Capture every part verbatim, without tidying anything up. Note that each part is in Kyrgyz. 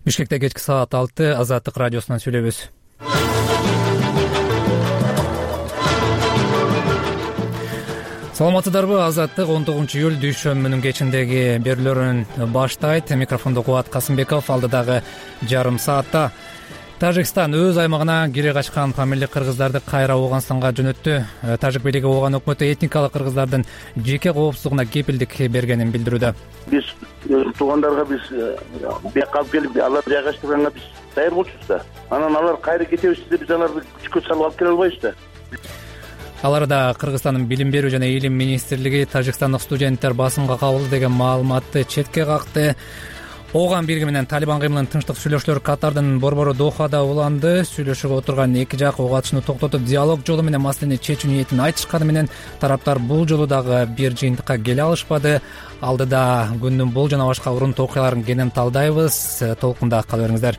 Бишкекте кечки саат алты Азаттык радиосунан сүйлөйбүз. Саламатсыздарбы? Азаттык он тогузунчу июль дүйшөмбүнүн кечиндеги берүүлөрүн баштайт. Микрофондо Кубат Касымбеков. Алдыдагы жарым саатта Тажикстан өз аймагына кире качкан памирлик кыргыздарды кайра Ооганстанга жөнөттү. Тажик бийлиги Ооган өкмөтү этникалык кыргыздардын жеке коопсуздугуна кепилдик бергенин билдирүүдө. Биз туугандарга биз бияка алып келип алар жайгаштырганга биз даяр болчубуз да. Анан алар кайра кетебиз десе биз аларды күчкө салып алып келе албайбыз да. Аларда Кыргызстандын билим берүү жана илим министрлиги тажикстандык студенттер басымга кабылды деген маалыматты четке какты. Ооган бирги менен Талибан кыймылын тынчтык сүйлөшүүлөр Катардын борбору Дохада уланды. Сүйлөшүүгө отурган эки жак ок атышууну токтотуп, диалог жолу менен маселени чечүү ниетин айтышканы менен тараптар бул жолу дагы бир жыйынтыкка келе алышпады. Алдыда күндүн бул жана башка урунтуу окуяларын кенен талдайбыз. Толкунда кала бериңиздер.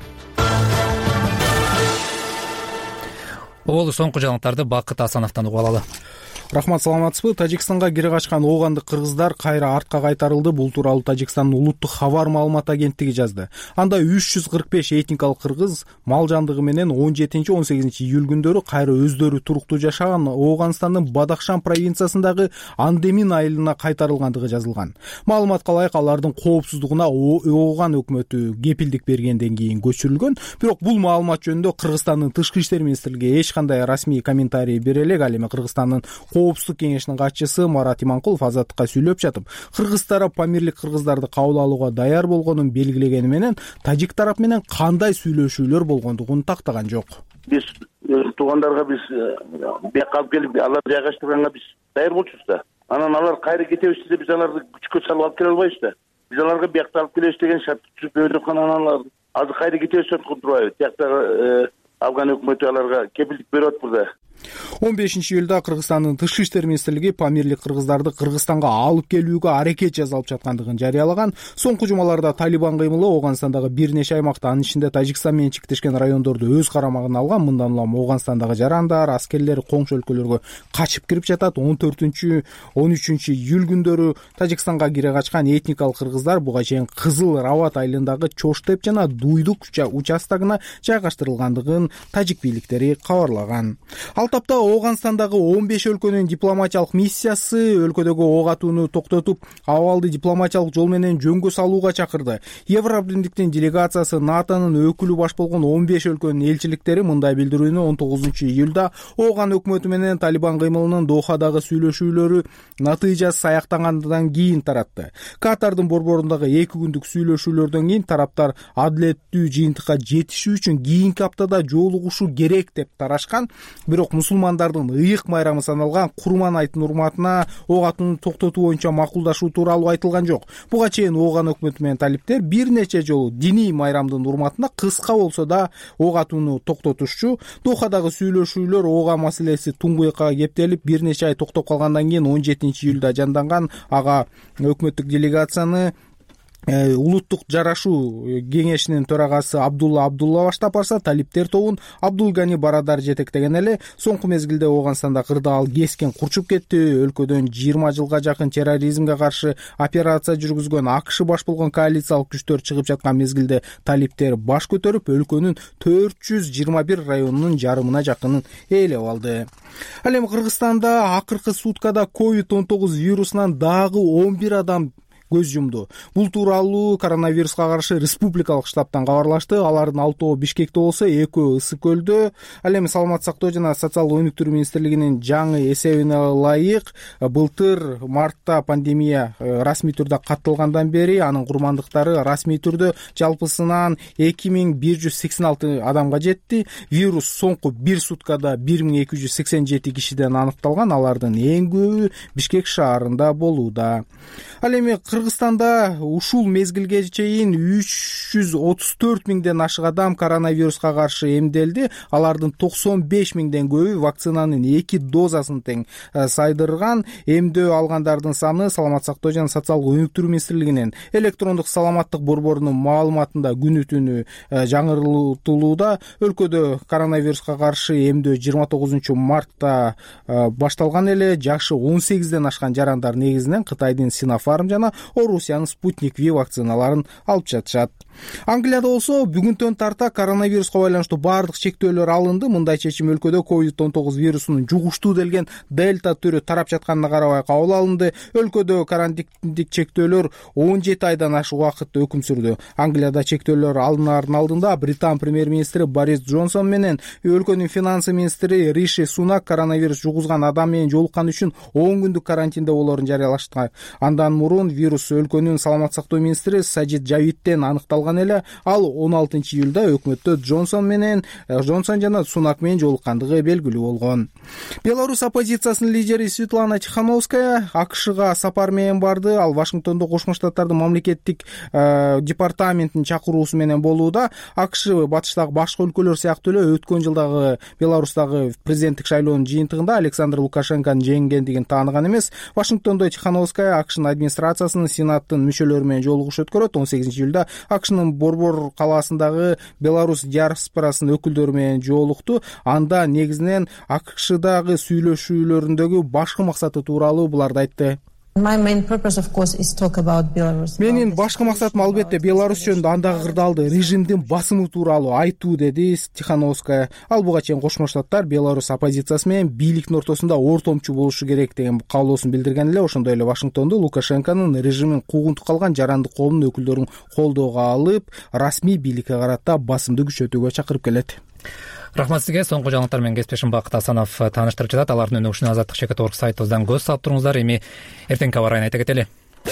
Ол соңку жаңылыктарды Бакыт Асановдон угуп алалы. Рахмат, саламатсызбы? Тажикстанга кире качкан оогандык кыргыздар кайра артка кайтарылды. Бул тууралуу Тажикстандын улуттук хабар маалымат агенттиги жазды. Анда үч жүз кырк беш этникалык кыргыз мал жандыгы менен он жетинчи он сегизинчи июль күндөрү кайра өздөрү туруктуу жашаган Ооганстандын Бадахшан провинциясындагы Андемин айылына кайтарылгандыгы жазылган. Маалыматка ылайык алардын коопсуздугуна Ооган өкмөтү кепилдик бергенден кийин көчүрүлгөн. Бирок бул маалымат жөнүндө Кыргызстандын тышкы иштер министрлиги эч кандай расмий комментарий бере элек. Ал эми Кыргызстандын Коопсуздук кеңешинин катчысы Марат Иманкулов Азаттыкка сүйлөп жатып, Кыргыз тарап памирлик кыргыздарды кабыл алууга даяр болгонун белгилегени менен тажик тарап менен кандай сүйлөшүүлөр болгондугун тактаган жок. Биз туугандарга биз бияка алып келип алар жайгаштырганга биз даяр болчубуз да. Анан алар кайра кетебиз десе биз аларды күчкө салып алып келе албайбыз да. Биз аларга биякта алып келебиз деген шарт түзүп жаткан, анан алар азыр кайра кетебиз деп турбайбы. Тияктагы Афган өкмөтү аларга кепилдик берип атпыр да. он бешинчи июлда Кыргызстандын тышкы иштер министрлиги памирлик кыргыздарды Кыргызстанга алып келүүгө аракет жасалып жаткандыгын жарыялаган. Соңку жумаларда Талибан кыймылы Ооганстандагы бир нече аймакта, анын ичинде Тажикстан менен чектешкен райондорду өз карамагына алган. Мындан улам Ооганстандагы жарандар, аскерлер коңшу өлкөлөргө качып кирип жатат. он төртүнчү он үчүнчү июль күндөрү Тажикстанга кире качкан этникалык кыргыздар буга чейин Кызыл Рабат айылындагы Чоштеп жана Дуйдук участогуна жайгаштырылгандыгын тажик бийликтери кабарлаган. Ал тапта Ооганстандагы он беш өлкөнүн дипломатиялык миссиясы өлкөдөгү ок атууну токтотуп, абалды дипломатиялык жол менен жөнгө салууга чакырды. Евробиримдиктин делегациясы НАТОнун өкүлү баш болгон он беш өлкөнүн элчиликтери мындай билдирүүнү он тогузунчу июлда Ооган өкмөтү менен Талибан кыймылынын Дохадагы сүйлөшүүлөрү натыйжасыз аяктагандан кийин таратты. Катардын борборундагы эки күндүк сүйлөшүүлөрдөн кийин тараптар адилеттүү жыйынтыкка жетишүү үчүн кийинки аптада жолугушуу керек деп тарашкан. Бирок мусулмандардын ыйык майрамы саналган Курман айтынын урматына ок атууну токтотуу боюнча макулдашуу тууралуу айтылган жок. Буга чейин Ооган өкмөтү менен талиптер бир нече жолу диний майрамдын урматына кыска болсо да ок атууну токтотушчу. Дохадагы сүйлөшүүлөр Ооган маселеси туңгуякка кептелип, бир нече ай токтоп калгандан кийин он жетинчи июлда жанданган. Ага өкмөттүк делегацияны улуттук жарашуу кеңешинин төрагасы Абдулла Абдулла баштап барса, талиптер тобун Абдулгани Барадар жетектеген эле. Соңку мезгилде Ооганстанда кырдаал кескен курчуп кетти. Өлкөдөн жыйырма жылга жакын терроризмге каршы операция жүргүзгөн АКШ баш болгон коалициялык күчтөр чыгып жаткан мезгилде талиптер баш көтөрүп, өлкөнүн төрт жүз жыйырма бир районунун жарымына жакынын ээлеп алды. Ал эми Кыргызстанда акыркы суткада ковид он тогуз вирусунан дагы он бир адам көз жумду. Бул тууралуу коронавируска каршы республикалык штабтан кабарлашты. Алардын алтоо Бишкекте болсо, экөө Ысык көлдө. Ал эми Саламат сактоо жана социалдык өнүктүрүү министрлигинин жаңы эсебине ылайык, былтыр мартта пандемия расмий түрдө катталгандан бери анын курмандыктары расмий түрдө жалпысынан эки миң бир жүз сексен алты адамга жетти. Вирус соңку бир суткада бир миң эки жүз сексен жети кишиден аныкталган. Алардын эң көбү Бишкек шаарында болууда. Ал эми Кыргызстанда ушул мезгилге чейин үч жүз отуз төрт миңден ашык адам коронавируска каршы эмделди. Алардын токсон беш миңден көбү вакцинанын эки дозасын тең сайдырган. Эмдөө алгандардын саны Саламат сактоо жана социалдык өнүктүрүү министрлигинин электрондук саламаттык борборунун маалыматында күнү түнү жаңыртылууда. Өлкөдө коронавируска каршы эмдөө жыйырма тогузунчу мартта башталган эле. Жашы он сегизден ашкан жарандар негизинен Кытайдын Синофарм жана Орусиянын Спутник Ви вакциналарын алып жатышат. Англияда болсо бүгүнтөн тарта коронавируска байланыштуу баардык чектөөлөр алынды. Мындай чечим өлкөдө ковид он тогуз вирусунун жугуштуу делген дельта түрү тарап жатканына карабай кабыл алынды. Өлкөдө карантиндик чектөөлөр он жети айдан ашык убакыт өкүм сүрдү. Англияда чектөөлөр алынаардын алдында Британ премьер-министри Борис Джонсон менен өлкөнүн финансы министри Риши Сунак коронавирус жугузган адам менен жолуккан үчүн он күндүк карантинде болоорун жарыялашты. Андан мурун вирус өлкөнүн саламаттык сактоо министри Сажид Жавидтен аныкталган эле. Ал он алтынчы июлда өкмөттө Джонсон менен Джонсон жана Сунак менен жолуккандыгы белгилүү болгон. Беларусь оппозициясынын лидери Светлана Тихановская АКШга сапар менен барды. Ал Вашингтондо Кошмо Штаттардын мамлекеттик департаментинин чакыруусу менен болууда. АКШ батыштагы башка өлкөлөр сыяктуу эле өткөн жылдагы Беларустагы президенттик шайлоонун жыйынтыгында Александр Лукашенконун жеңгендигин тааныган эмес. Вашингтондо Тихановская АКШнын администрациясынын сенаттын мүчөлөрү менен жолугуш өткөрөт. он сегизинчи июлда АКШнын Борбор калаасындагы Беларусь диаспорасынын өкүлдөрү менен жолукту. Анда негизинен АКШдагы сүйлөшүүлөрүндөгү башкы максаты тууралуу буларды айтты. Менин башкы максатым албетте Беларусь жөнүндө андагы кырдаалды режимдин басымы тууралуу айтуу, деди Тихановская. Ал буга чейин Кошмо Штаттар Беларусь оппозициясы менен бийликтин ортосунда ортомчу болушу керек деген каалоосун билдирген эле. Ошондой эле Вашингтондо Лукашенконун режимин куугунтук калган жарандык коомдун өкүлдөрүн колдоого алып, расмий бийликке карата басымды күчөтүүгө чакырып келет. Рахмат сизге. Соңку жаңылыктар менен кесиптешим Бакыт Асанов тааныштырып жатат. Алардын өнүгүшүнө Азаттык чекит орг сайтыбыздан көз салып туруңуздар. Эми эртеңки аба ырайын айта кетели.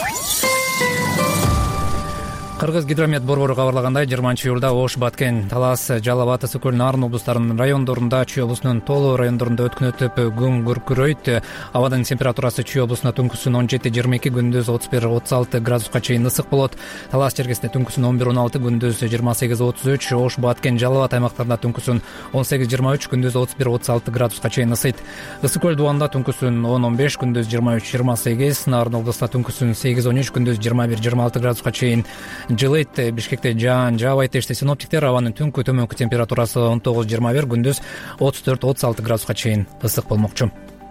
Кыргыз гидромет борбору кабарлагандай, жыйырманчы июлда Ош, Баткен, Талас, Жалал Ата, Сокөл, Нарын облустарынын райондорунда, Чүй облусунун Тоолу райондорунда өткөн өтүп күн күркүрөйт. Абадын температурасы Чүй облусунда түнкүсүн он жети жыйырма эки, күндүз отуз бир отуз алты градуска чейин ысык болот. Талас чергесинде түнкүсүн он бир он алты, күндүз жыйырма сегиз отуз үч, Ош, Баткен, Жалал Ата аймактарында түнкүсүн он сегиз жыйырма үч, күндүз отуз бир отуз алты градуска чейин ысыйт. Ысык көл дубанда түнкүсүн он он беш, күндүз жыйырма үч жыйырма сегиз, Нарын облусунда түнкүсүн сегиз он үч, күндүз жыйырма бир жыйырма алты градуска чейин жылыйт. Бишкекте жаан жаабайт дешти синоптиктер. Абанын түнкү төмөнкү температурасы он тогуз жыйырма бир, күндүз отуз төрт отуз алты градуска чейин ысык болмокчу.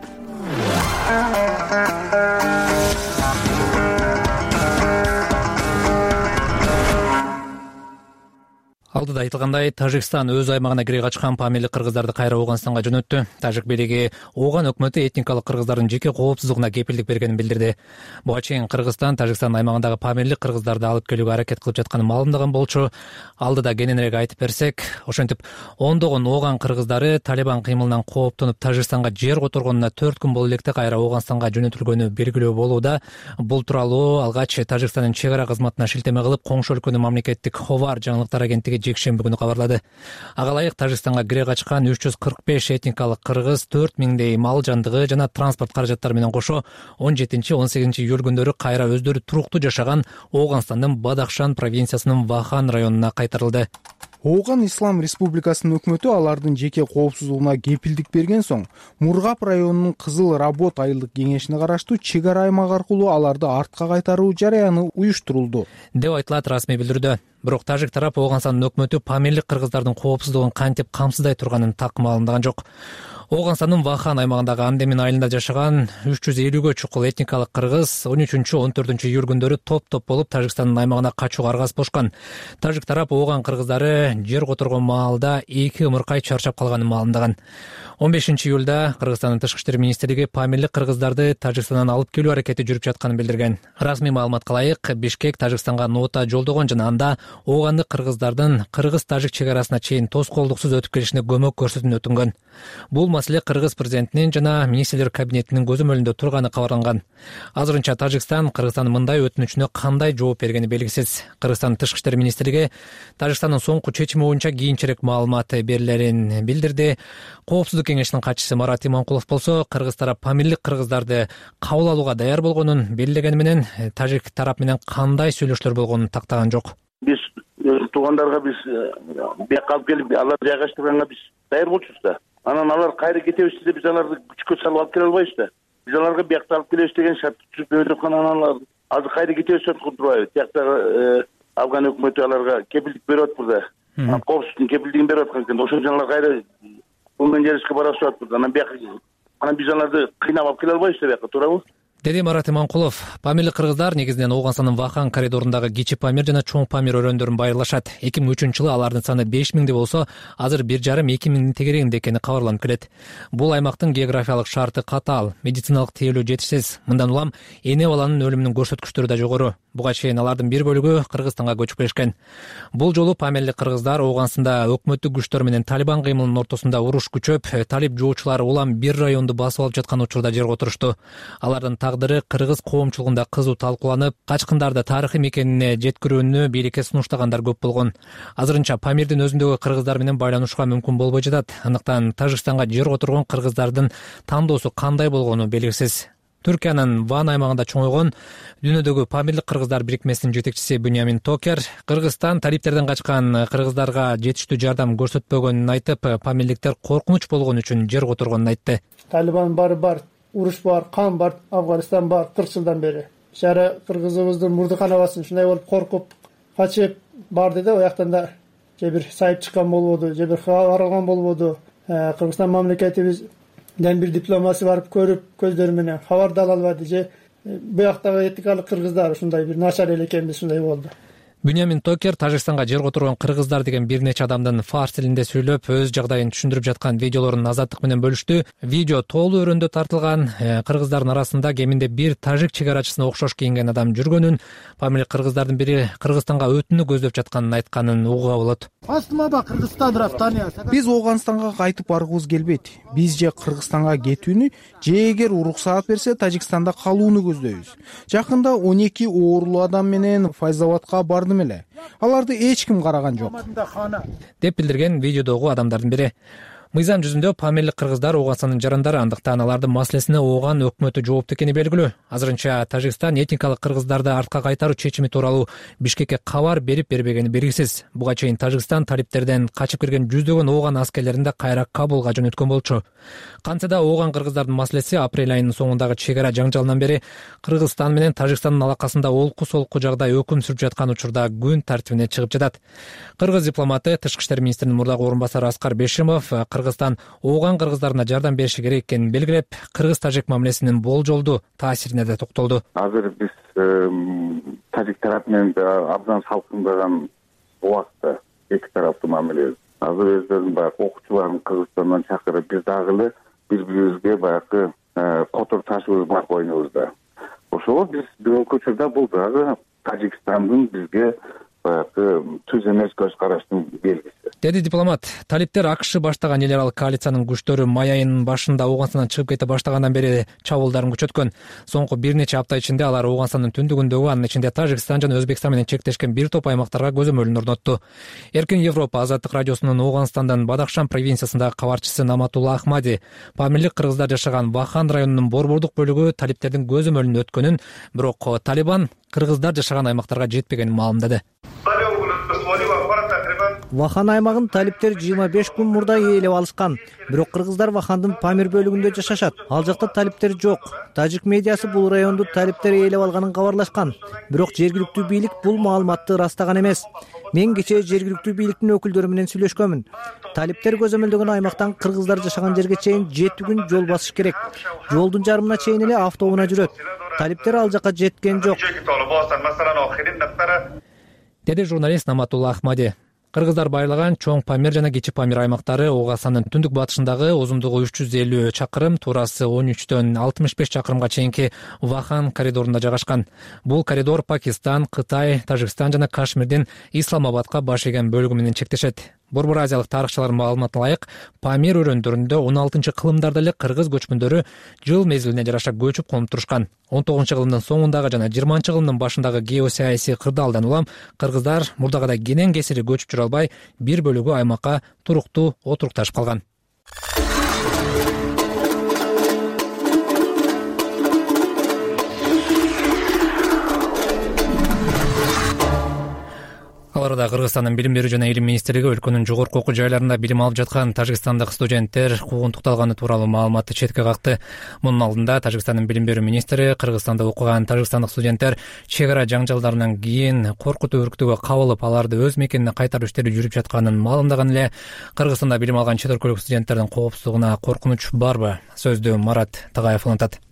Алдыда айтылгандай, Тажикстан өз аймагына кире качкан памирлик кыргыздарды кайра Ооганстанга жөнөттү. Тажик бийлиги Ооган өкмөтү этникалык кыргыздардын жеке коопсуздугуна кепилдик бергенин билдирди. Буга чейин Кыргызстан Тажикстан аймагындагы памирлик кыргыздарды алып келүүгө аракет кылып жатканын маалымдаган болчу. Алдыда кененирээк айтып берсек, ошентип ондогон Ооган кыргыздары Талибан кыймылынан кооптонуп Тажикстанга жер которгонуна төрт күн боло электе кайра Ооганстанга жөнөтүлгөнү белгилөө болууда. Бул тууралуу алгач Тажикстандын чек ара кызматына шилтеме кылып, коңшу өлкөнүн мамлекеттик Ховар жаңылыктар агенттиги жекшемби күнү кабарлады. Ага ылайык Тажикстанга кире качкан үч жүз кырк беш этникалык кыргыз, төрт миңдей мал жандыгы жана транспорт каражаттары менен кошо он жетинчи он сегизинчи июль күндөрү кайра өздөрү туруктуу жашаган Ооганстандын Бадахшан провинциясынын Вахан районуна кайтарылды. Ооган Ислам Республикасынын өкмөтү алардын жеке коопсуздугуна кепилдик берген соң, Мургап районунун Кызыл Работ айылдык кеңешине караштуу чек ара аймак аркылуу аларды артка кайтаруу жараяны уюштурулду деп айтылат расмий билдирүүдө. Бирок тажик тарап Ооганстандын өкмөтү памирлик кыргыздардын коопсуздугун кантип камсыздай турганын так маалымдаган жок. Ооганстандын Вахан аймагындагы Андемин айылында жашаган үч жүз элүүгө чукул этникалык кыргыз он үчүнчү он төртүнчү июль күндөрү топ-топ болуп Тажикстандын аймагына качууга аргасыз болушкан. Тажик тарап Ооган кыргыздары жер которгон маалда эки ымыркай чарчап калганын маалымдаган. он бешинчи июлда Кыргызстандын тышкы иштер министрлиги памирлик кыргыздарды Тажикстандан алып келүү аракети жүрүп жатканын билдирген. Расмий маалыматка ылайык, Бишкек Тажикстанга нота жолдогон жана анда Оогандык кыргыздардын кыргыз-тажик чек арасына чейин тоскоолдуксуз өтүп келишине көмөк көрсөтүүнү өтүнгөн. Бул маселе Кыргыз президентинин жана министрлер кабинетинин көзөмөлүндө турганы кабарланган. Азырынча Тажикстан Кыргызстандын мындай өтүнүчүнө кандай жооп бергени белгисиз. Кыргызстандын тышкы иштер министрлиги Тажикстандын соңку чечими боюнча кийинчерээк маалымат берилерин билдирди. Коопсуздук кеңешинин катчысы Марат Иманкулов болсо, кыргыз тарап памирлик кыргыздарды кабыл алууга даяр болгонун белгилегени менен тажик тарап менен кандай сүйлөшүүлөр болгонун тактаган жок. Биз туугандарга биз бияка алып келип аларды жайгаштырганга биз даяр болчубуз да. Анан алар кайра кетебиз десе биз аларды күчкө салып алып келе албайбыз да. Биз аларга биякта алып келебиз деген шарт түзүп берип аткан, анан азыр кайра кетебиз деп турбайбыз. Тияктагы Афган өкмөтү аларга кепилдик берип атпыр да. Коопсуздуктун кепилдигин берип аткан экен. Ошон үчүн алар кайра бул менен жеришке барып атпыр. Анан бияка анан биз аларды кыйнап алып келе албайбыз да бияка, туурабы? деди Марат Иманкулов. Памирлик кыргыздар негизинен Ооганстандын Вахан коридорундагы кичи Памир жана чоң Памир өрөөндөрүн байырлашат. эки миң үчүнчү жылы алардын саны беш миңди болсо, азыр бир жарым эки миңдин тегерегинде экени кабарланып келет. Бул аймактын географиялык шарты катаал, медициналык тейлөө жетишсиз. Мындан улам эне баланын өлүмүнүн көрсөткүчтөрү да жогору. Буга чейин алардын бир бөлүгү Кыргызстанга көчүп келишкен. Бул жолу памирлик кыргыздар Ооганстанда өкмөттүк күчтөр менен Талибан кыймылынын ортосунда уруш күчөп, талип жоочулар улам бир районду басып алып жаткан учурда жерге отурушту. Алардын тагдыры кыргыз коомчулугунда кызуу талкууланып, качкындарды тарыхый мекенине жеткирүүнү бийликке сунуштагандар көп болгон. Азырынча Памирдин өзүндөгү кыргыздар менен байланышууга мүмкүн болбой жатат. Андыктан Тажикстанга жер отургон кыргыздардын тандоосу кандай болгону белгисиз. Түркиянын Ван аймагында чоңойгон дүйнөдөгү памирлик кыргыздар бирикмесинин жетекчиси Буньямин Токер Кыргызстан талиптерден качкан кыргыздарга жетиштүү жардам көрсөтпөгөнүн айтып, памирликтер коркунуч болгон үчүн жер отургонун айтты. Талибан бары бар, уруш бар, кан бар, Афганистан бар кырк жылдан бери. Шара кыргызыбыздын мурду канабасын ушундай болуп коркуп, качып барды да, ояктан да же бир сайып чыккан болбоду, же бир кабар алган болбоду. Кыргызстан мамлекетибиз ден бир дипломасы барып көрүп, көздөрү менен кабар да ала албады, же буяктагы этникалык кыргыздар ушундай бир начар эле экенбиз, ушундай болду. Буньямин Токер Тажикстанга жер отурган кыргыздар деген бир нече адамдын фарс тилинде сүйлөп, өз жагдайын түшүндүрүп жаткан видеолорун Азаттык менен бөлүштү. Видео тоолуу өрөөндө тартылган. Кыргыздардын арасында кеминде бир тажик чек-арачысына окшош кийинген адам жүргөнүн, памирлик кыргыздардын бири Кыргызстанга өтүүнү көздөп жатканын айтканын угууга болот. Биз Ооганстанга кайтып баргыбыз келбейт. Биз же Кыргызстанга кетүүнү, же эгер уруксаат берсе Тажикстанда калууну көздөйбүз. Жакында он эки оорулуу адам менен Файзабадка бардым эле. Аларды эч ким караган жок, деп билдирген видеодогу адамдардын бири. Мыйзам жүзүндө памирлик кыргыздар Ооганстандын жарандары, андыктан алардын маселесине Ооган өкмөтү жоопты экени белгилүү. Азырынча Тажикстан этникалык кыргыздарды артка кайтаруу чечими тууралуу Бишкекке кабар берип бербегени белгисиз. Буга чейин Тажикстан талиптерден качып кирген жүздөгөн Ооган аскерлерин да кайра Кабулга жөнөткөн болчу. Кантсе да Ооган кыргыздардын маселеси апрель айынын соңундагы чек ара жаңжалынан бери Кыргызстан менен Тажикстандын алакасында олку-солку жагдай өкүм сүрүп жаткан учурда күн тартибине чыгып жатат. Кыргыз дипломаты Тышкы иштер министринин мурдагы орун басары Аскар Бешимов Кыргызстан Ооган кыргыздарына жардам бериши керек экенин белгилеп, кыргыз-тажик мамилесинин болжолдуу таасирине да токтолду. Азыр биз тажик тарап менен абдан салкындаган убакытта эки тараптуу мамиле. Азыр өздөрүнүн баягы окуучуларын Кыргызстандан чакырып, биз дагы эле бири-бирибизге баягы котор ташыбыз бар койнубузда. Ошого биз бүгүнкү учурда бул дагы Тажикстандын бизге баягы түз эмес көз караштын белгиси, деди дипломат. Талиптер АКШ баштаган эл аралык коалициянын күчтөрү май айынын башында Ооганстандан чыгып кете баштагандан бери чабуулдарын күчөткөн. Соңку бир нече апта ичинде алар Ооганстандын түндүгүндөгү, анын ичинде Тажикстан жана Өзбекстан менен чектешкен бир топ аймактарга көзөмөлүн орнотту. Эркин Европа Азаттык радиосунун Ооганстандан Бадахшан провинциясындагы кабарчысы Наматулла Ахмади памирлик кыргыздар жашаган Вахан районунун борбордук бөлүгү талиптердин көзөмөлүнөн өткөнүн, бирок Талибан кыргыздар жашаган аймактарга жетпегенин маалымдады. Вахан аймагын талиптер жыйырма беш күн мурда ээлеп алышкан. Бирок кыргыздар Вахандын Памир бөлүгүндө жашашат. Ал жакта талиптер жок. Тажик медиасы бул районду талиптер ээлеп алганын кабарлашкан. Бирок жергиликтүү бийлик бул маалыматты ырастаган эмес. Мен кечээ жергиликтүү бийликтин өкүлдөрү менен сүйлөшкөнмүн. Талиптер көзөмөлдөгөн аймактан кыргыздар жашаган жерге чейин жети күн жол басыш керек. Жолдун жарымына чейин эле автобуна жүрөт. Талиптер ал жака жеткен жок, деди журналист Наматулла Ахмади. Кыргыздар байырлаган чоң Памир жана кичи Памир аймактары Ооганстандын түндүк батышындагы узундугу үч жүз элүү чакырым, туурасы он үчтөн алтымыш беш чакырымга чейинки Вахан коридорунда жайгашкан. Бул коридор Пакистан, Кытай, Тажикстан жана Кашмирдин Исламабадка баш ийген бөлүгү менен чектешет. Борбор азиялык тарыхчылардын маалыматына ылайык, Памир өрөөндөрүндө он алтынчы кылымдарда эле кыргыз көчмөндөрү жыл мезгилине жараша көчүп конуп турушкан. он тогузунчу кылымдын соңундагы жана жыйырманчы кылымдын башындагы геосаясий кырдаалдан улам кыргыздар мурдагыдай кенен кесири көчүп жүрө албай, бир бөлүгү аймакка туруктуу отурукташып калган. Аларда Кыргызстандын билим берүү жана илим министрлиги өлкөнүн жогорку окуу жайларында билим алып жаткан тажикстандык студенттер куугунтукталганы тууралуу маалыматты четке какты. Мунун алдында Тажикстандын билим берүү министри Кыргызстанда окуган тажикстандык студенттер чек ара жаңжалдарынан кийин коркутуу үрктүүгө кабылып, аларды өз мекенине кайтаруу иштери жүрүп жатканын маалымдаган эле. Кыргызстанда билим алган чет өлкөлүк студенттердин коопсуздугуна коркунуч барбы? Сөздү Марат Тагаев улантат.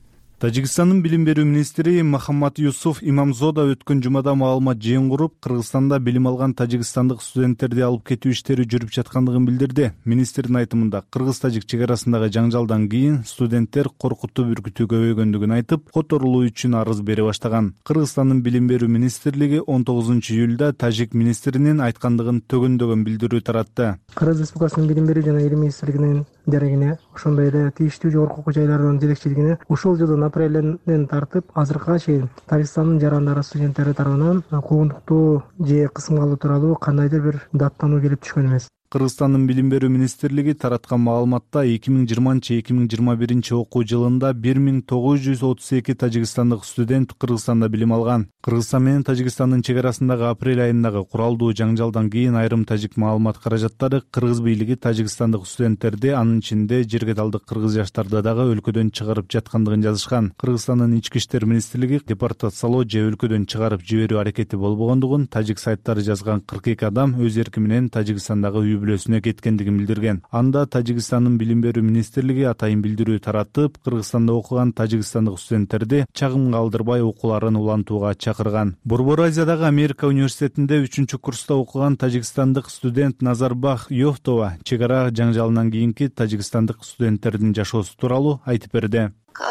Тажикстандын билим берүү министри Махаммад Юсуф Имамзода өткөн жумада маалымат жыйын куруп, Кыргызстанда билим алган тажикстандык студенттерди алып кетүү иштери жүрүп жаткандыгын билдирди. Министрдин айтымында, кыргыз-тажик чек арасындагы жаңжалдан кийин студенттер коркутуп үркүтүү көбөйгөндүгүн айтып, которулуу үчүн арыз бере баштаган. Кыргызстандын билим берүү министрлиги он тогузунчу июлда тажик министринин айткандыгын төгөндөгөн билдирүү таратты. Кыргыз Республикасынын билим берүү жана илим министрлигинин дерегине, ошондой эле тиештүү жогорку окуу жайлардын жетекчилигине ушул жылдын апрелинен тартып азыркыга чейин Тажикстандын жарандары студенттери тарабынан куугунтуктуу же кысымга алуу тууралуу кандайдыр бир даттануу келип түшкөн эмес. Кыргызстандын билим берүү министрлиги тараткан маалыматта эки миң жыйырманчы эки миң жыйырма биринчи окуу жылында бир миң тогуз жүз отуз эки тажикстандык студент Кыргызстанда билим алган. Кыргызстан менен Тажикстандын чек арасындагы апрель айындагы куралдуу жаңжалдан кийин айрым тажик маалымат каражаттары Кыргыз бийлиги тажикстандык студенттерди, анын ичинде жерге талдык кыргыз жаштарды дагы өлкөдөн чыгарып жаткандыгын жазышкан. Кыргызстандын ички иштер министрлиги депортациялоо же өлкөдөн чыгарып жиберүү аракети болбогондугун тажик сайттары жазган кырк эки адам өз эрки менен Тажикстандагы үй бүлөсүнө кеткендигин билдирген. Анда Тажикстандын билим берүү министрлиги атайын билдирүү таратып, Кыргызстанда окуган тажикстандык студенттерди чагымга алдырбай окууларын улантууга чакырган. Борбор Азиядагы Америка университетинде үчүнчү курста окуган тажикстандык студент Назарбах Йохтова чек ара жаңжалынан кийинки тажикстандык студенттердин жашоосу тууралуу айтып берди.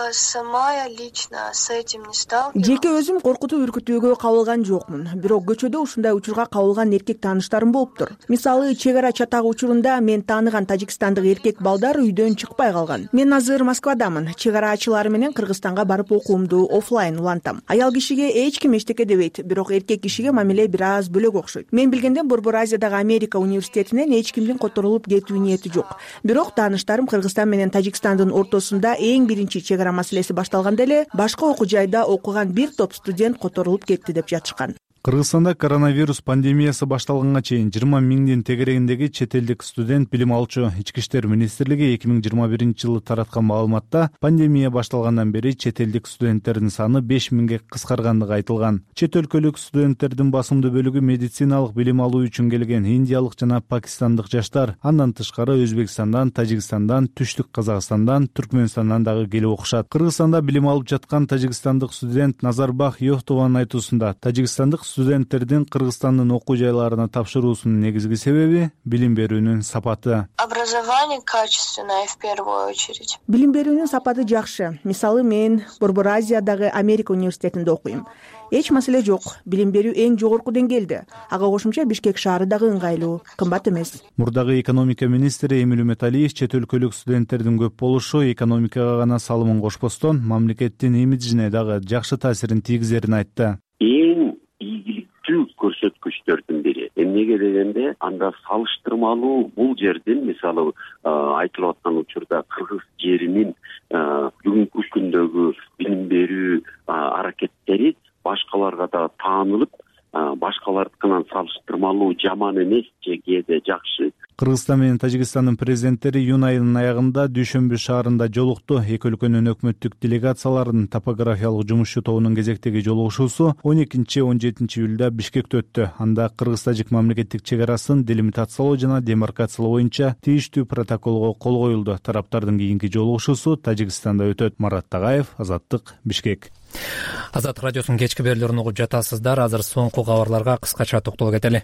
Сама я лично с этим не сталкивалась. Жеке өзүм коркутуп үркүтүүгө кабылган жокмун. Бирок көчөдө ушундай учурга кабылган эркек тааныштарым болуптур. Мисалы, чек ара чатагы учурунда мен тааныган тажикстандык эркек балдар үйдөн чыкпай калган. Мен азыр Москвадамын. Чек арачылар менен Кыргызстанга барып окуумду офлайн улантам. Аял кишиге эч ким эчтеке дебейт, бирок эркек кишиге мамиле бир аз бөлөк окшойт. Мен билгенден Борбор Азиядагы Америка университетинен эч кимдин которулуп кетүү ниети жок. Бирок тааныштарым Кыргызстан менен Тажикстандын ортосунда эң биринчи чек ара маселеси башталганда эле башка окуу жайда окуган бир топ студент которулуп кетти деп жатышкан. Кыргызстанда коронавирус пандемиясы башталганга чейин жыйырма миңдин тегерегиндеги чет элдик студент билим алчу. Ички иштер министрлиги эки миң жыйырма биринчи жылы тараткан маалыматта пандемия башталгандан бери чет элдик студенттердин саны беш миңге кыскаргандыгы айтылган. Чет өлкөлүк студенттердин басымдуу бөлүгү медициналык билим алуу үчүн келген индиялык жана пакистандык жаштар. Андан тышкары Өзбекстандан, Тажикстандан, Түштүк Казакстандан, Түркмөнстандан дагы келип окушат. Кыргызстанда билим алып жаткан тажикстандык студент Назарбах Йохтованын айтуусунда, тажикстандык студенттердин Кыргызстандын окуу жайларына тапшыруусунун негизги себеби билим берүүнүн сапаты. Образование качественное в первую очередь. Билим берүүнүн сапаты жакшы. Мисалы, мен Борбор Азиядагы Америка университетинде окуйм. Эч маселе жок. Билим берүү эң жогорку деңгээлде. Ага кошумча Бишкек шаары дагы ыңгайлуу, кымбат эмес. Мурдагы экономика министри Эмил Үмөталиев чет өлкөлүк студенттердин көп болушу экономикага гана салымын кошпостон, мамлекеттин имиджине дагы жакшы таасирин тийгизерин айтты. Эң ийгиликтүү көрсөткүчтөрдүн бири. Эмнеге дегенде, анда салыштырмалуу бул жердин, мисалы, айтылып аткан учурда кыргыз жеринин бүгүнкү күндөгү билим берүү аракеттери башкаларга да таанылып, башкалардыкынан салыштырмалуу жаман эмес же кээде жакшы. Кыргызстан менен Тажикстандын президенттери июнь айынын аягында Дүйшөмбү шаарында жолукту. Эки өлкөнүн өкмөттүк делегацияларынын топографиялык жумушчу тобунун кезектеги жолугушуусу он экинчи он жетинчи июлда Бишкекте өттү. Анда кыргыз-тажик мамлекеттик чек арасын делимитациялоо жана демаркациялоо боюнча тийиштүү протоколго кол коюлду. Тараптардын кийинки жолугушуусу Тажикстанда өтөт. Марат Тагаев, Азаттык, Бишкек. Азаттык радиосунун кечки берүүлөрүн угуп жатасыздар. Азыр соңку кабарларга кыскача токтолуп кетели.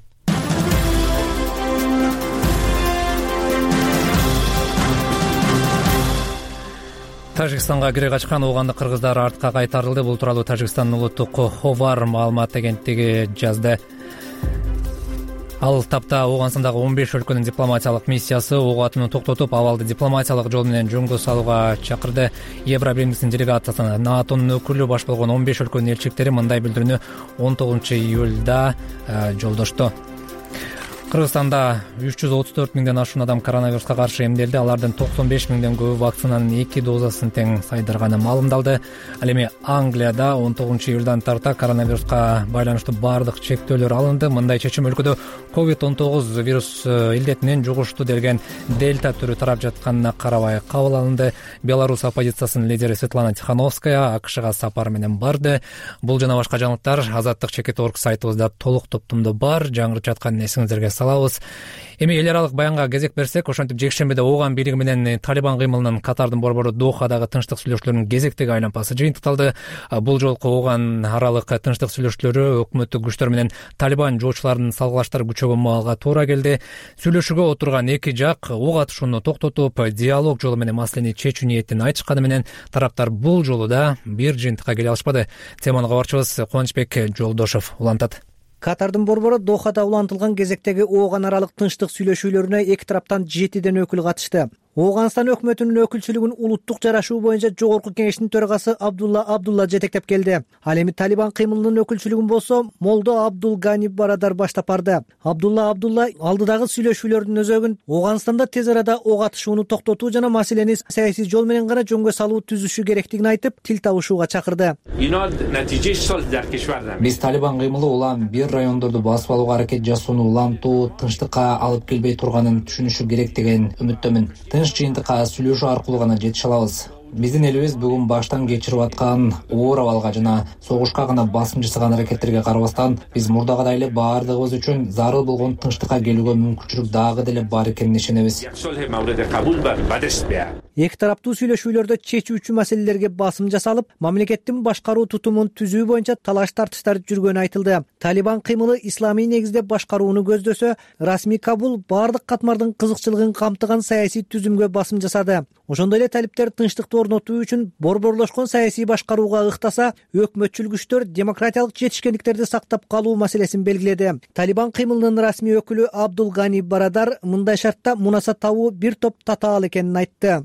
Тажикстанга кире качкан оогандык кыргыздар артка кайтарылды. Бул тууралуу Тажикстандын улуттук Ховар маалымат агенттиги жазды. Ал тапта Ооганстандагы он беш өлкөнүн дипломатиялык миссиясы ок атууну токтотуп, абалды дипломатиялык жол менен жөнгө салууга чакырды. Евро биримдигинин делегациясына НАТОнун өкүлү баш болгон он беш өлкөнүн элчиликтери мындай билдирүүнү он тогузунчу июлда жолдошту. Кыргызстанда үч жүз отуз төрт миңден ашуун адам коронавируска каршы эмделди. Алардын токсон беш миңден көбү вакцинанын эки дозасын тең сайдырганы маалымдалды. Ал эми Англияда он тогузунчу июлдан тарта коронавируска байланыштуу баардык чектөөлөр алынды. Мындай чечим өлкөдө ковид он тогуз вирус илдетинен жугуштуу делген дельта түрү тарап жатканына карабай кабыл алынды. Беларусь оппозициясынын лидери Светлана Тихановская АКШга сапар менен барды. Бул жана башка жаңылыктар Азаттык чекит орг сайтыбызда толук топтомдо бар. Жаңырып жаткан эсиңиздерге салабыз. Эми эл аралык баянга кезек берсек, ошентип жекшембиде Ооган бийлиги менен Талибан кыймылынын Катардын борбору Дохадагы тынчтык сүйлөшүүлөрүнүн кезектеги айлампасы жыйынтыкталды. Бул жолку Ооган аралык тынчтык сүйлөшүүлөрү өкмөттүк күчтөр менен Талибан жоочуларынын салгылаштары күчөгөн маалга туура келди. Сүйлөшүүгө отурган эки жак ок атышууну токтотуп, диалог жолу менен маселени чечүү ниетин айтышканы менен тараптар бул жолу да бир жыйынтыкка келе алышпады. Теманы кабарчыбыз Кубанычбек Жолдошов улантат. Катардын борбору Дохада улантылган кезектеги Ооган аралык тынчтык сүйлөшүүлөрүнө эки тараптан жетиден өкүл катышты. Ооганстан өкмөтүнүн өкүлчүлүгүн улуттук жарашуу боюнча жогорку кеңештин төрагасы Абдулла Абдулла жетектеп келди. Ал эми Талибан кыймылынын өкүлчүлүгүн болсо Молдо Абдул Гани Барадар баштап барды. Абдулла Абдулла алдыдагы сүйлөшүүлөрдүн өзөгүн Ооганстанда тез арада ок атышууну токтотуу жана маселени саясий жол менен гана жөнгө салуу түзүшү керектигин айтып, тил табышууга чакырды. Биз Талибан кыймылы улам бир райондорду басып алууга аракет жасоону улантуу, тынчтыкка алып келбей турганын түшүнүшү керек деген үмүттөмүн. Жыйынтыкка сүйлөшүү аркылуу гана жете алабыз. Биздин элибиз бүгүн баштан кечирип аткан оор абалга жана согушка гана басым жасаган аракеттерге карабастан, биз мурдагыдай эле баардыгыбыз үчүн зарыл болгон тынчтыкка келүүгө мүмкүнчүлүк дагы деле бар экенине ишенебиз. Эки тараптуу сүйлөшүүлөрдө чечүүчү маселелерге басым жасалып, мамлекеттин башкаруу тутумун түзүү боюнча талаш тартыштар жүргөнү айтылды. Талибан кыймылы исламий негизде башкарууну көздөсө, расмий Кабул бардык катмардын кызыкчылыгын камтыган саясий түзүмгө басым жасады. Ошондой эле талиптер тынчтыкты орнотуу үчүн борборлошкон саясий башкарууга ыктаса, өкмөтчүл күчтөр демократиялык жетишкендиктерди сактап калуу маселесин белгиледи. Талибан кыймылынын расмий өкүлү Абдул Гани Барадар мындай шартта мунаса табуу бир топ татаал экенин айтты.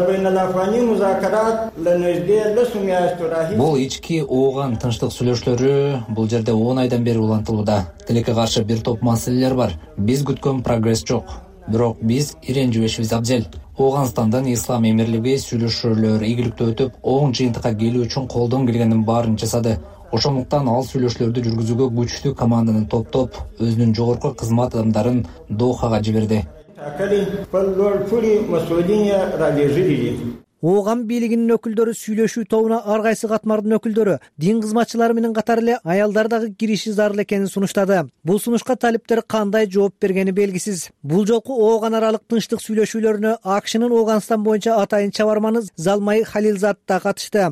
Бул ички Ооган тынчтык сүйлөшүүлөрү бул жерде он айдан бери улантылууда. Тилекке каршы бир топ маселелер бар. Биз күткөн прогресс жок. Бирок биз иренжибешибиз абзел. Ооганстандын ислам эмирлиги сүйлөшүүлөр ийгиликтүү өтүп, оң жыйынтыкка келүү үчүн колдон келгенин баарын жасады. Ошондуктан ал сүйлөшүүлөрдү жүргүзүүгө күчтүү команданы топтоп, өзүнүн жогорку кызмат адамдарын Дохага жиберди. Ооган бийлигинин өкүлдөрү сүйлөшүү тобуна ар кайсы катмардын өкүлдөрү, дин кызматчылары менен катар эле аялдар дагы кириши зарыл экенин сунуштады. Бул сунушка талиптер кандай жооп бергени белгисиз. Бул жолку Ооган аралык тынчтык сүйлөшүүлөрүнө АКШнын Ооганстан боюнча атайын чабарманы Залмай Халилзад да катышты.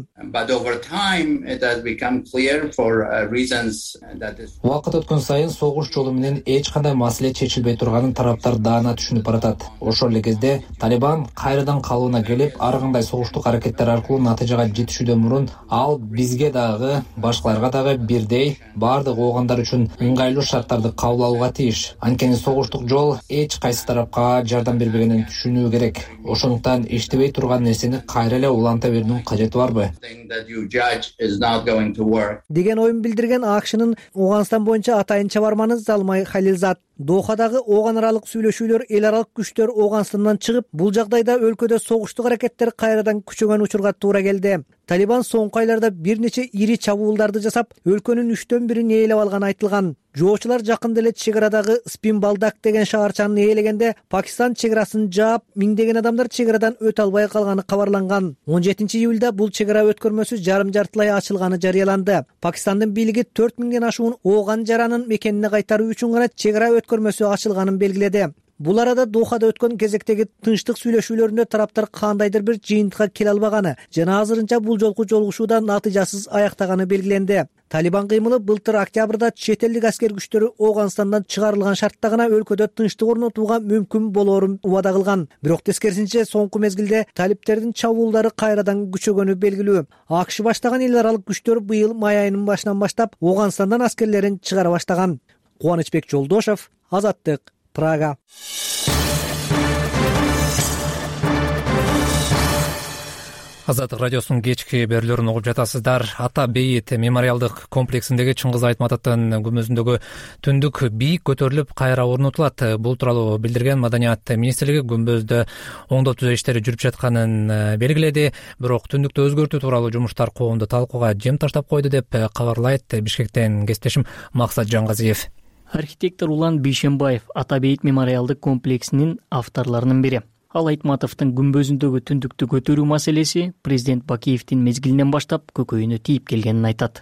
Убакыт өткөн сайын согуш жолу менен эч кандай маселе чечилбей турганын тараптар даана түшүнүп баратат. Ошол эле кезде Талибан кайрадан калыбына келип, ар кандай согуштук аракеттер аркылуу натыйжага жетишүүдөн мурун ал бизге дагы, башкаларга дагы бирдей баардык оогандар үчүн ыңгайлуу шарттарды кабыл алууга тийиш. Анткени согуштук жол эч кайсы тарапка жардам бербегенин түшүнүү керек. Ошондуктан иштебей турган нерсени кайра эле уланта берүүнүн кажети барбы? деген оюн билдирген АКШнын Ооганстан боюнча атайын чабарманы Залмай Халилзад. Дохадагы Ооган аралык сүйлөшүүлөр эл аралык күчтөр Ооганстандан чыгып, бул жагдайда өлкөдө согуштук аракеттер кайрадан күчөгөн учурга туура келди. Талибан соңку айларда бир нече ири чабуулдарды жасап, өлкөнүн үчтөн бирин ээлеп алганы айтылган. Жоочулар жакында эле чек арадагы Спин Балдак деген шаарчаны ээлегенде, Пакистан чек арасын жаап, миңдеген адамдар чек арадан өтө албай калганы кабарланган. он жетинчи июлда бул чек ара өткөрмөсү жарым жартылай ачылганы жарыяланды. Пакистандын бийлиги төрт миңден ашуун Ооган жаранын мекенине кайтаруу үчүн гана чек ара өткөрмөсү ачылганын белгиледи. Бул арада Дохада өткөн кезектеги тынчтык сүйлөшүүлөрүндө тараптар кандайдыр бир жыйынтыкка келе албаганы жана азырынча бул жолку жолугушууда натыйжасыз аяктаганы белгиленди. Талибан кыймылы былтыр октябрда чет элдик аскер күчтөрү Ооганстандан чыгарылган шартта гана өлкөдө тынчтык орнотууга мүмкүн болоорун убада кылган. Бирок тескерисинче соңку мезгилде талиптердин чабуулдары кайрадан күчөгөнү белгилүү. АКШ баштаган эл аралык күчтөр быйыл май айынын башынан баштап Ооганстандан аскерлерин чыгара баштаган. Кубанычбек Жолдошов, Азаттык, Прага. Азаттык радиосунун кечки берүүлөрүн угуп жатасыздар. Ата бейит мемориалдык комплексиндеги Чыңгыз Айтматовдун күмбөзүндөгү түндүк бийик көтөрүлүп кайра орнотулат. Бул тууралуу билдирген Маданият министрлиги күмбөздө оңдоо түзөө иштери жүрүп жатканын белгиледи. Бирок түндүктү өзгөртүү тууралуу жумуштар коомдо талкууга жем таштап койду деп кабарлайт Бишкектен кесиптешим Максат Жангазиев. Архитектор Улан Бейшенбаев Ата бейит мемориалдык комплексинин авторлорунун бири. Ал Айтматовдун күмбөзүндөгү түндүктү көтөрүү маселеси президент Бакиевдин мезгилинен баштап көкөйүнө тийип келгенин айтат.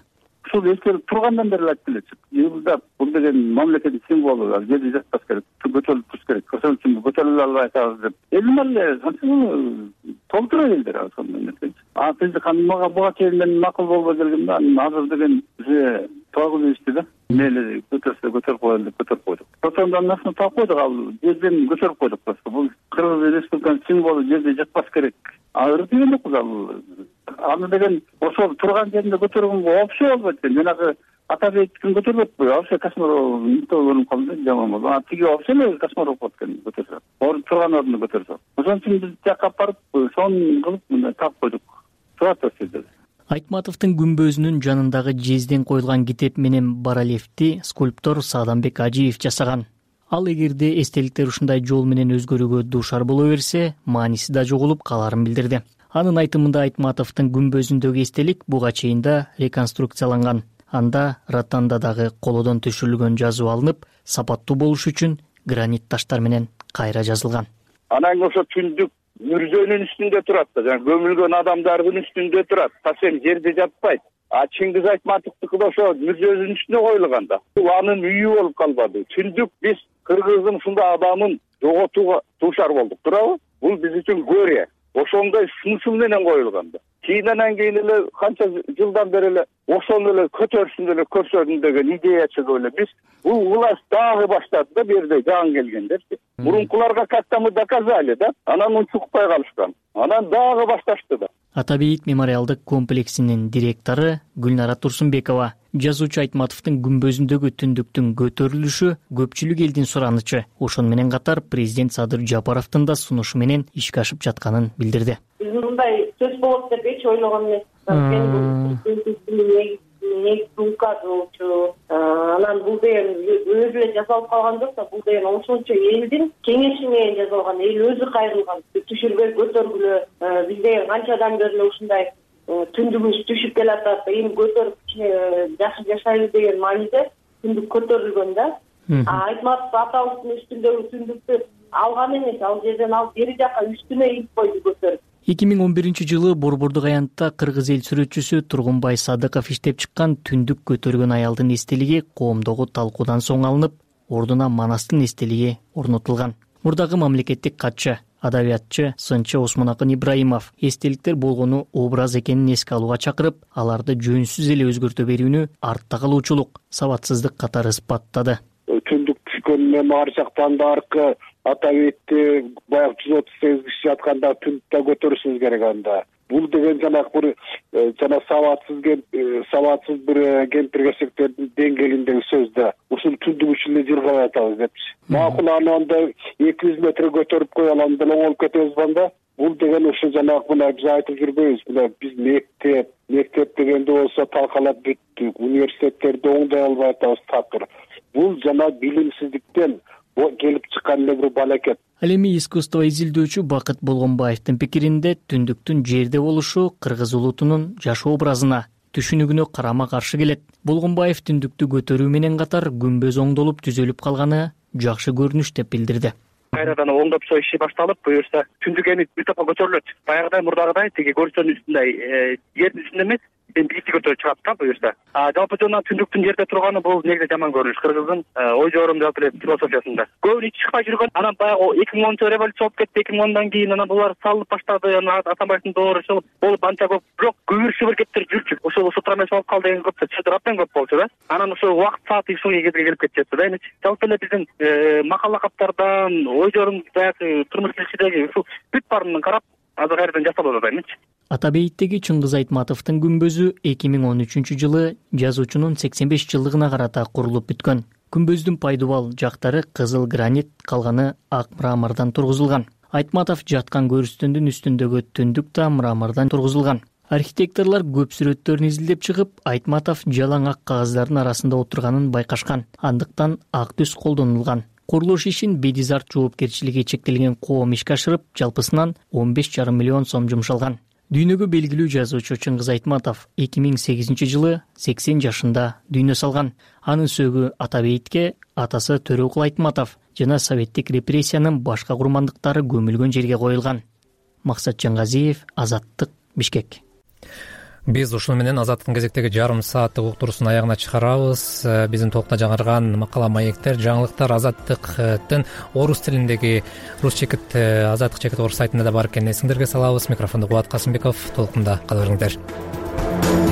ушул эскерип тургандан бери айтып келечик. Жылдап бул деген мамлекеттин символу, жерде жатпаш керек, көтөрүлүп туруш керек. Ошон үчүн көтөрүлө албай атабыз деп. Элим эле толтура элдер ошондой нерсе. А биз мага буга чейин мен макул болбой келгем да, азыр деген бизе тогуз ишти да. Мели көтөрсө көтөрүп коелу деп көтөрүп койдук. Ошондон насын таап койдук, ал жерден көтөрүп койдук просто. Бул Кыргыз Республикасынын символу, жерде жатпаш керек. Ыры деген жокпуз ал. Аны деген ошол турган жеринде көтөргөнгө вообще болбойт экен. Жанагы Атабековдун көтөрбөтпү, вообще кошмар болуп калды, жаман болду. А тиги вообще эле кошмар болуп калат экен көтөрсө. Ор турган ордунда көтөрсө. Ошон үчүн биз жакка барып, сонун кылып мындай таап койдук. Турат ошол. Айтматовдун күмбөзүнүн жанындагы жезден коюлган китеп менен барельефти скульптор Саадамбек Ажиев жасаган. Ал эгерде эстеликтер ушундай жол менен өзгөрүүгө дуушар боло берсе, мааниси да жоголуп каларын билдирди. Анын айтымында Айтматовдун күмбөзүндөгү эстелик буга чейин да реконструкцияланган. Анда ротандадагы колодон түшүрүлгөн жазуу алынып, сапаттуу болуш үчүн гранит таштар менен кайра жазылган. Анан ошо түндүк мүрзөнүн үстүндө турат да, жана көмүлгөн адамдардын үстүндө турат. Тасем жерде жатпайт. А Чыңгыз Айтматовдуку да ошо мүрзөнүн үстүнө коюлган да. Бул анын үйү болуп калбады. Түндүк биз Кыргыздын ушундай адамын жоготууга дуушар болдук, туурабы? Бул биз үчүн көрө. Ошондой сунушу менен коюлган да. Кийин анан кийин эле канча жылдан бери эле ошону эле көтөрүшүн эле көрсөтүн деген идея чыгып эле биз бул власть дагы баштады да, бу жерде жаңы келгендерчи. Мурункуларга как-то мы доказали да, анан унчукпай калышкан. Анан дагы башташты да. Атабейит мемориалдык комплексинин директору Гүлнара Турсунбекова жазуучу Айтматовдун күмбөзүндөгү түндүктүн көтөрүлүшү көпчүлүк элдин суранычы. Ошону менен катар президент Садыр Жапаровдун да сунушу менен ишке ашып жатканын билдирди. Биз мындай сөз болот деп эч ойлогон эмес. Негизги указ болчу. Анан бул деген өзү эле жасалып калган жок да, бул деген ошончо элдин кеңеши менен жасалган, эл өзү кайрылган. Түшүрбөй көтөргүлө, биз деген канчадан бери эле ушундай түндүгүбүз түшүп келатат, эми көтөрүп кичине жакшы жашайлы деген мааниде түндүк көтөрүлгөн да. Айтматов атабыздын үстүндөгү түндүктү алган эмес, ал жерден алып бери жака үстүнө ийип койду көтөрүп. эки миң он биринчи жылы Борбордук аянтта кыргыз эл сүрөтчүсү Тургунбай Садыков иштеп чыккан түндүк көтөргөн аялдын эстелиги коомдогу талкуудан соң алынып, ордуна Манастын эстелиги орнотулган. Мурдагы мамлекеттик катчы, адабиятчы, сынчы Осмонакын Ибраимов эстеликтер болгону образ экенин эске алууга чакырып, аларды жөнсүз эле өзгөртө берүүнү артта калуучулук, сабатсыздык катары испаттады. Түндүк түшкөнүнөн ар жактан да аркы Атабейтти баягы жүз отуз сегиз киши жатканда түндүктө көтөрүшүбүз керек анда. Бул деген жанагы бир жана сабатсыз сабатсыз бир кемпир-кесектердин деңгээлиндеги сөз да. Ушул түндүк үчүн эле жыргабай атабыз депчи. Макул аны анда эки жүз метр көтөрүп кое алам деле болуп кетебиз банда. Бул деген ушу жанагы мына биз айтып жүрбөйбүз. Мына биз мектеп, мектеп дегенде болсо талкалап бүттүк, университеттерди оңдой албай атабыз такыр. Бул жана билимсиздиктен келип чыккан эле бир балакет. Ал эми искусство изилдөөчү Бакыт Болгонбаевдин пикиринде түндүктүн жерде болушу кыргыз улутунун жашоо образына, түшүнүгүнө карама каршы келет. Болгонбаев түндүктү көтөрүү менен катар күмбөз оңдолуп түзөлүп калганы жакшы көрүнүш деп билдирди. Кайрадан оңдоп соо иши башталып, буюрса түндүк эми бир топко көтөрүлөт. Баягыдай мурдагыдай тиги көрчөнүн үстүндөй жердин үстүндө эмес, бийикти көтөрүп чыгат да буюрса. А жалпы жана түндүктүн жерде турганы бул негизи жаман көрүнүш кыргыздын ой жорум жалпы эле философиясында. Көбүн ичи чыкпай жүргөн, анан баягы эки миң онунчу революция болуп кетти, эки миң ондан кийин анан булар салынып баштады, анан Атамбаевдин доору чыгып, болуп анча көп жок, күбүрчү бир кептер жүрчү. Ошол ушутра эмес болуп калды деген көп, чыдыр абдан көп болчу да. Анан ошо убакыт сааты ушул кезге келип кетчү да. Эми жалпы эле биздин макала каптардан, ой жорум баягы турмуш тиричилиги ушул бүт баарын карап азыр кайрадан жасалып атат эмичи. Атабейиттеги Чыңгыз Айтматовдун күмбөзү эки миң он үчүнчү жылы жазуучунун сексен беш жылдыгына карата курулуп бүткөн. Күмбөздүн пайдубал жактары кызыл гранит, калганы ак мрамордон тургузулган. Айтматов жаткан көрүстөндүн үстүндөгү түндүк да мрамордон тургузулган. Архитекторлор көп сүрөттөрүн изилдеп чыгып, Айтматов жалаң ак кагаздардын арасында отурганын байкашкан. Андыктан ак түс колдонулган. Курулуш ишин Бедизарт жоопкерчилиги чектелген коом ишке ашырып, жалпысынан он беш жарым миллион сом жумшалган. Дүйнөгө белгилүү жазуучу Чыңгыз Айтматов эки миң сегизинчи жылы сексен жашында дүйнө салган. Анын сөөгү Атабейтке атасы Төрөкул Айтматов жана советтик репрессиянын башка курмандыктары көмүлгөн жерге коюлган. Максат Жаңгазиев, Азаттык, Бишкек. Биз ушуну менен Азаттыктын кезектеги жарым сааттык уктуруусун аягына чыгарабыз. Биздин токто жаңырган макала маектер, жаңылыктар Азаттыктын орус тилиндеги рус чекит Азаттык чекит орус сайтында да бар экенин эсиңерге салабыз. Микрофондо Кубат Касымбеков, толкунда кала бериңиздер.